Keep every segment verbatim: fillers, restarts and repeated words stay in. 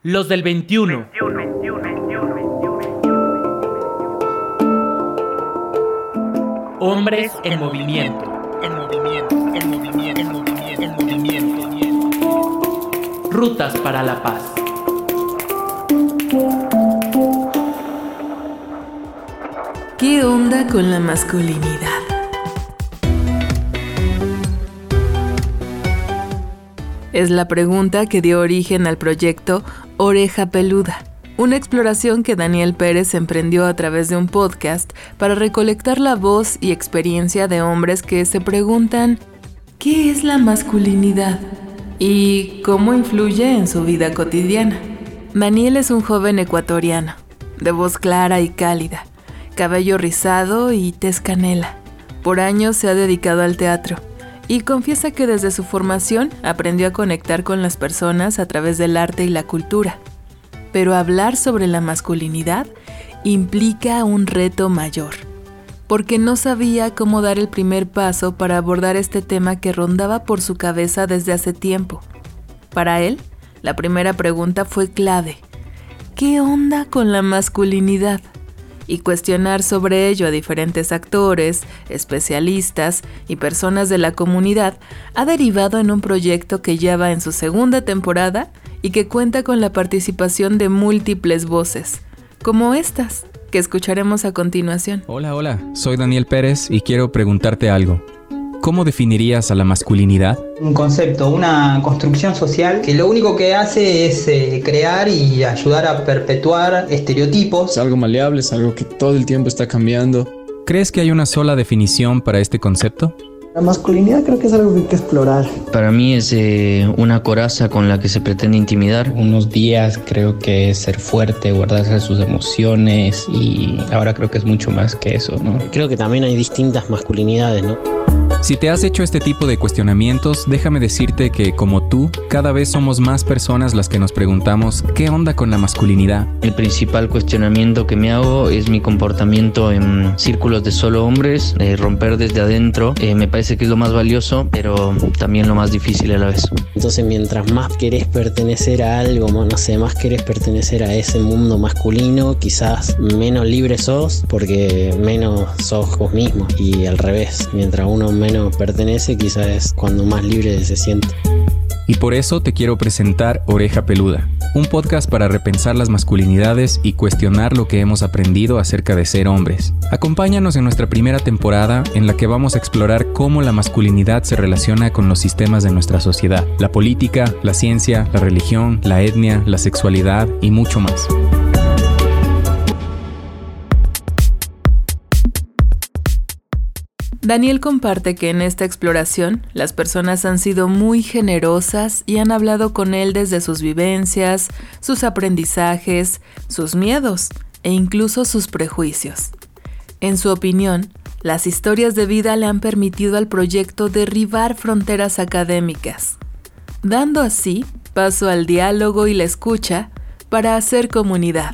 Los del veintiuno. Hombres en movimiento. En movimiento, en movimiento, en movimiento, en movimiento. Rutas para la paz. ¿Qué onda con la masculinidad? Es la pregunta que dio origen al proyecto Oreja Peluda, una exploración que Daniel Pérez emprendió a través de un podcast para recolectar la voz y experiencia de hombres que se preguntan ¿qué es la masculinidad? ¿Y cómo influye en su vida cotidiana? Daniel es un joven ecuatoriano, de voz clara y cálida, cabello rizado y tez canela. Por años se ha dedicado al teatro y confiesa que desde su formación aprendió a conectar con las personas a través del arte y la cultura. Pero hablar sobre la masculinidad implica un reto mayor, porque no sabía cómo dar el primer paso para abordar este tema que rondaba por su cabeza desde hace tiempo. Para él, la primera pregunta fue clave: ¿qué onda con la masculinidad? Y cuestionar sobre ello a diferentes actores, especialistas y personas de la comunidad ha derivado en un proyecto que ya va en su segunda temporada y que cuenta con la participación de múltiples voces, como estas, que escucharemos a continuación. Hola, hola, soy Daniel Pérez y quiero preguntarte algo. ¿Cómo definirías a la masculinidad? Un concepto, una construcción social que lo único que hace es eh, crear y ayudar a perpetuar estereotipos. Es algo maleable, es algo que todo el tiempo está cambiando. ¿Crees que hay una sola definición para este concepto? La masculinidad creo que es algo que hay que explorar. Para mí es eh, una coraza con la que se pretende intimidar. Unos días creo que es ser fuerte, guardarse sus emociones, y ahora creo que es mucho más que eso, ¿no? Creo que también hay distintas masculinidades, ¿no? Si te has hecho este tipo de cuestionamientos, déjame decirte que, como tú, cada vez somos más personas las que nos preguntamos ¿qué onda con la masculinidad? El principal cuestionamiento que me hago es mi comportamiento en círculos de solo hombres, eh, romper desde adentro. Eh, me parece que es lo más valioso, pero también lo más difícil a la vez. Entonces, mientras más querés pertenecer a algo, no sé, más querés pertenecer a ese mundo masculino, quizás menos libre sos, porque menos sos vos mismo. Y al revés, mientras uno menos pertenece, quizás es cuando más libre se siente. Y por eso te quiero presentar Oreja Peluda, un podcast para repensar las masculinidades y cuestionar lo que hemos aprendido acerca de ser hombres. Acompáñanos en nuestra primera temporada, en la que vamos a explorar cómo la masculinidad se relaciona con los sistemas de nuestra sociedad, la política, la ciencia, la religión, la etnia, la sexualidad y mucho más. Daniel comparte que en esta exploración las personas han sido muy generosas y han hablado con él desde sus vivencias, sus aprendizajes, sus miedos e incluso sus prejuicios. En su opinión, las historias de vida le han permitido al proyecto derribar fronteras académicas, dando así paso al diálogo y la escucha para hacer comunidad.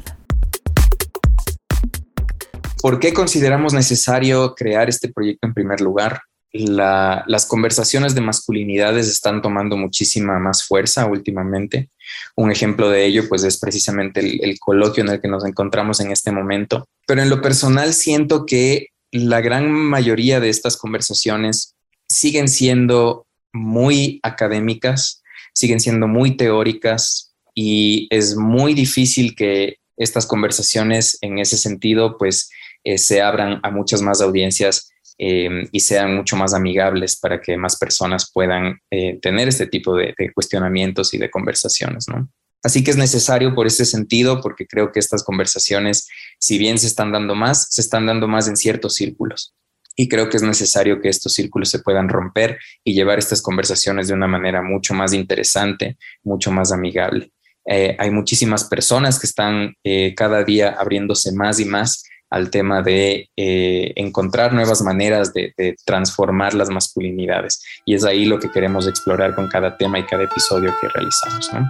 ¿Por qué consideramos necesario crear este proyecto en primer lugar? La, las conversaciones de masculinidades están tomando muchísima más fuerza últimamente. Un ejemplo de ello, pues, es precisamente el, el coloquio en el que nos encontramos en este momento. Pero en lo personal siento que la gran mayoría de estas conversaciones siguen siendo muy académicas, siguen siendo muy teóricas, y es muy difícil que estas conversaciones en ese sentido, pues, Eh, se abran a muchas más audiencias eh, y sean mucho más amigables para que más personas puedan eh, tener este tipo de, de cuestionamientos y de conversaciones, ¿no? Así que es necesario por ese sentido, porque creo que estas conversaciones, si bien se están dando más, se están dando más en ciertos círculos. Y creo que es necesario que estos círculos se puedan romper y llevar estas conversaciones de una manera mucho más interesante, mucho más amigable. Eh, hay muchísimas personas que están eh, cada día abriéndose más y más al tema de eh, encontrar nuevas maneras de, de transformar las masculinidades. Y es ahí lo que queremos explorar con cada tema y cada episodio que realizamos, ¿no?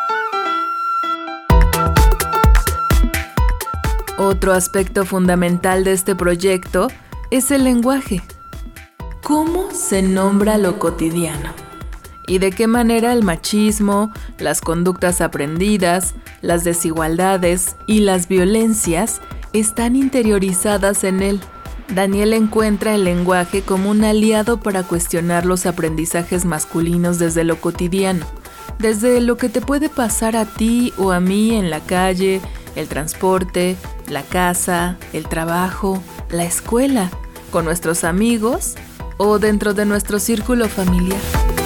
Otro aspecto fundamental de este proyecto es el lenguaje. ¿Cómo se nombra lo cotidiano? y de qué manera el machismo, las conductas aprendidas, las desigualdades y las violencias están interiorizadas en él. Daniel encuentra el lenguaje como un aliado para cuestionar los aprendizajes masculinos desde lo cotidiano, desde lo que te puede pasar a ti o a mí en la calle, el transporte, la casa, el trabajo, la escuela, con nuestros amigos o dentro de nuestro círculo familiar.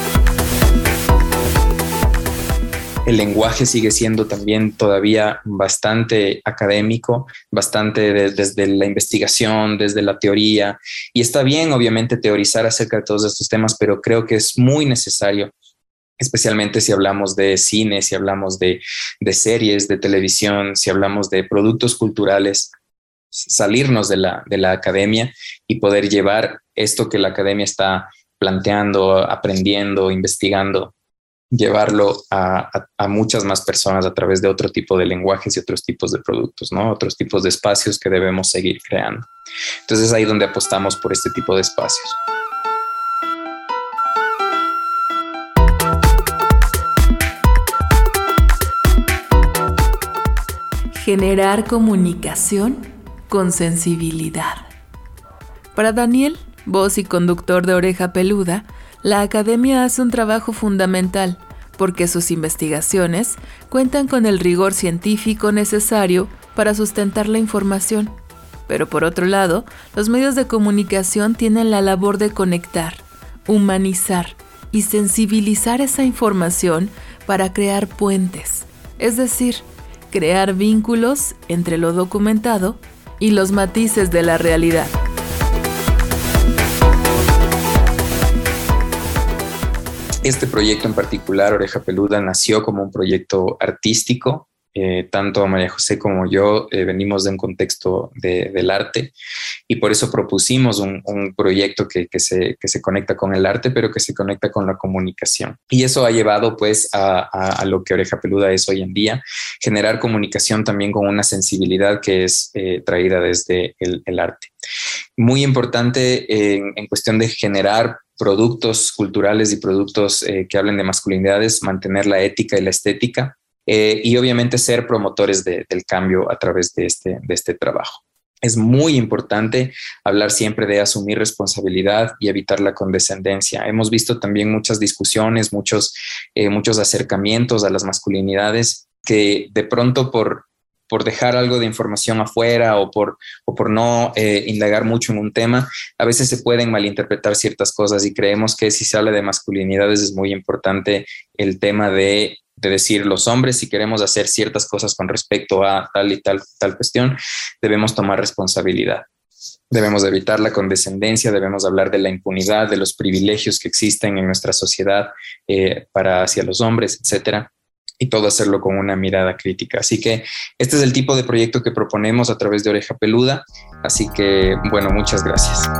El lenguaje sigue siendo también todavía bastante académico, bastante de, desde la investigación, desde la teoría. Y está bien, obviamente, teorizar acerca de todos estos temas, pero creo que es muy necesario, especialmente si hablamos de cine, si hablamos de, de series de televisión, si hablamos de productos culturales, salirnos de la, de la academia y poder llevar esto que la academia está planteando, aprendiendo, investigando, llevarlo a, a, a muchas más personas a través de otro tipo de lenguajes y otros tipos de productos, ¿no? Otros tipos de espacios que debemos seguir creando. Entonces es ahí donde apostamos por este tipo de espacios. Generar comunicación con sensibilidad. Para Daniel, voz y conductor de Oreja Peluda, la academia hace un trabajo fundamental porque sus investigaciones cuentan con el rigor científico necesario para sustentar la información. Pero por otro lado, los medios de comunicación tienen la labor de conectar, humanizar y sensibilizar esa información para crear puentes, es decir, crear vínculos entre lo documentado y los matices de la realidad. Este proyecto en particular, Oreja Peluda, nació como un proyecto artístico. Eh, tanto María José como yo eh, venimos de un contexto de, del arte y por eso propusimos un, un proyecto que, que, se, que se conecta con el arte, pero que se conecta con la comunicación. Y eso ha llevado pues a, a, a lo que Oreja Peluda es hoy en día, generar comunicación también con una sensibilidad que es eh, traída desde el, el arte. Muy importante en, en cuestión de generar productos culturales y productos eh, que hablen de masculinidades, mantener la ética y la estética. Eh, y obviamente ser promotores de, del cambio a través de este, de este trabajo. Es muy importante hablar siempre de asumir responsabilidad y evitar la condescendencia. Hemos visto también muchas discusiones, muchos, eh, muchos acercamientos a las masculinidades que de pronto por, por dejar algo de información afuera o por, o por no eh, indagar mucho en un tema, a veces se pueden malinterpretar ciertas cosas y creemos que si se habla de masculinidades es muy importante el tema de de decir los hombres, si queremos hacer ciertas cosas con respecto a tal y tal, tal cuestión, debemos tomar responsabilidad. Debemos evitar la condescendencia, debemos hablar de la impunidad, de los privilegios que existen en nuestra sociedad eh, para hacia los hombres, etcétera, y todo hacerlo con una mirada crítica. Así que este es el tipo de proyecto que proponemos a través de Oreja Peluda. Así que, bueno, muchas gracias.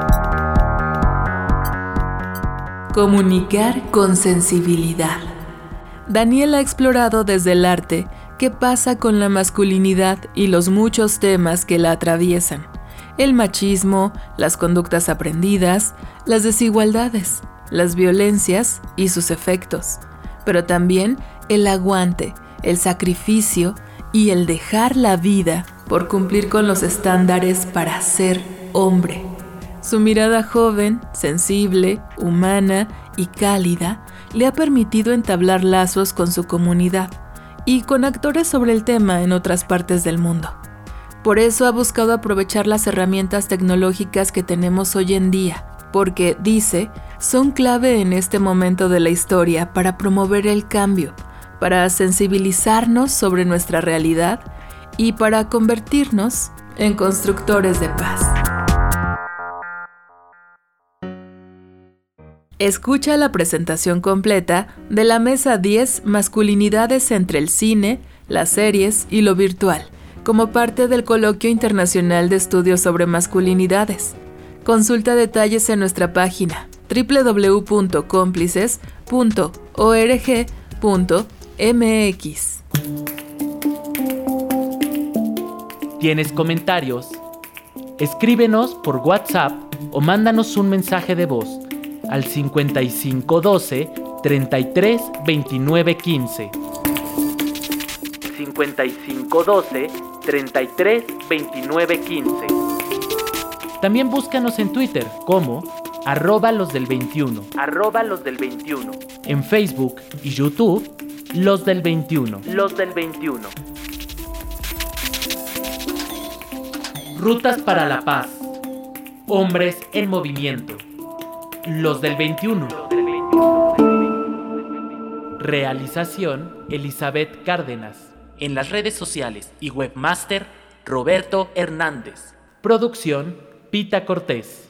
Comunicar con sensibilidad. Daniel ha explorado desde el arte qué pasa con la masculinidad y los muchos temas que la atraviesan. El machismo, las conductas aprendidas, las desigualdades, las violencias y sus efectos. Pero también el aguante, el sacrificio y el dejar la vida por cumplir con los estándares para ser hombre. Su mirada joven, sensible, humana y cálida le ha permitido entablar lazos con su comunidad y con actores sobre el tema en otras partes del mundo. Por eso ha buscado aprovechar las herramientas tecnológicas que tenemos hoy en día, porque, dice, son clave en este momento de la historia para promover el cambio, para sensibilizarnos sobre nuestra realidad y para convertirnos en constructores de paz. Escucha la presentación completa de la Mesa diez Masculinidades entre el cine, las series y lo virtual, como parte del Coloquio Internacional de Estudios sobre Masculinidades. Consulta detalles en nuestra página doble u doble u doble u punto cómplices punto org punto m x. ¿Tienes comentarios? Escríbenos por WhatsApp o mándanos un mensaje de voz al cincuenta y cinco doce, treinta y tres veintinueve quince. cincuenta y cinco doce treinta y tres veintinueve quince. También búscanos en Twitter como arroba los del veintiuno. Arroba los del veintiuno. En Facebook y YouTube, los del veintiuno. Los del veintiuno. Rutas para la paz. Hombres en movimiento. Los del veintiuno. Realización Elizabeth Cárdenas. En las redes sociales y webmaster Roberto Hernández. Producción Pita Cortés.